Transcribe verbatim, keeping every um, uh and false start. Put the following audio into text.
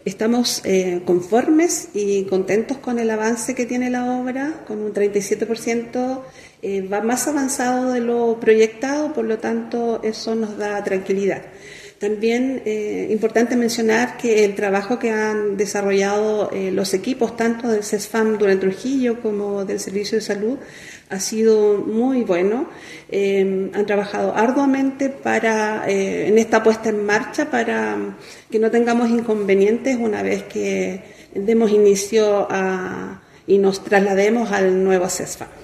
Estamos eh, conformes y contentos con el avance que tiene la obra, con un treinta y siete por ciento, eh, va más avanzado de lo proyectado, por lo tanto eso nos da tranquilidad. También es eh, importante mencionar que el trabajo que han desarrollado eh, los equipos, tanto del CESFAM Durán Trujillo como del Servicio de Salud, ha sido muy bueno. Eh, han trabajado arduamente para, eh, en esta puesta en marcha para que no tengamos inconvenientes una vez que demos inicio a, y nos traslademos al nuevo CESFAM.